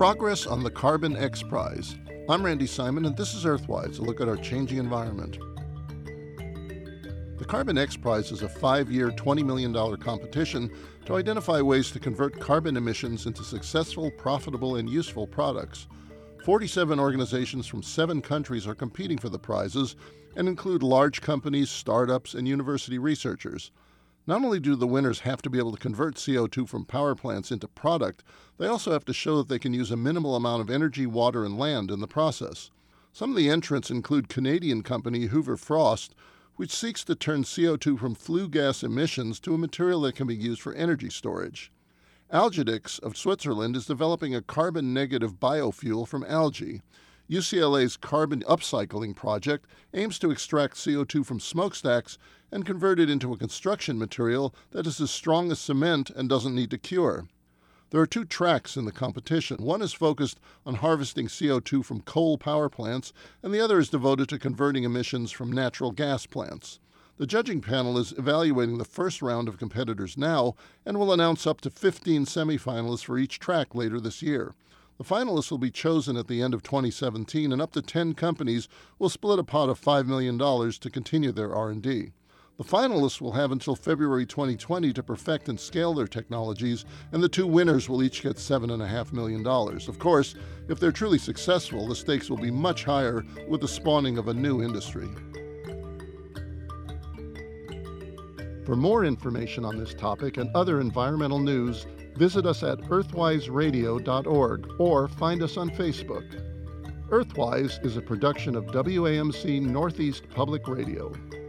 Progress on the Carbon X Prize. I'm Randy Simon, and this is Earthwise, a look at our changing environment. The Carbon X Prize is a 5-year, $20 million competition to identify ways to convert carbon emissions into successful, profitable, and useful products. 47 organizations from 7 countries are competing for the prizes and include large companies, startups, and university researchers. Not only do the winners have to be able to convert CO2 from power plants into product, they also have to show that they can use a minimal amount of energy, water, and land in the process. Some of the entrants include Canadian company Hoover Frost, which seeks to turn CO2 from flue gas emissions to a material that can be used for energy storage. Algedix of Switzerland is developing a carbon-negative biofuel from algae. UCLA's carbon upcycling project aims to extract CO2 from smokestacks and convert it into a construction material that is as strong as cement and doesn't need to cure. There are 2 tracks in the competition. One is focused on harvesting CO2 from coal power plants, and the other is devoted to converting emissions from natural gas plants. The judging panel is evaluating the first round of competitors now and will announce up to 15 semifinalists for each track later this year. The finalists will be chosen at the end of 2017, and up to 10 companies will split a pot of $5 million to continue their R&D. The finalists will have until February 2020 to perfect and scale their technologies, and the 2 winners will each get $7.5 million. Of course, if they're truly successful, the stakes will be much higher with the spawning of a new industry. For more information on this topic and other environmental news, visit us at earthwiseradio.org or find us on Facebook. Earthwise is a production of WAMC Northeast Public Radio.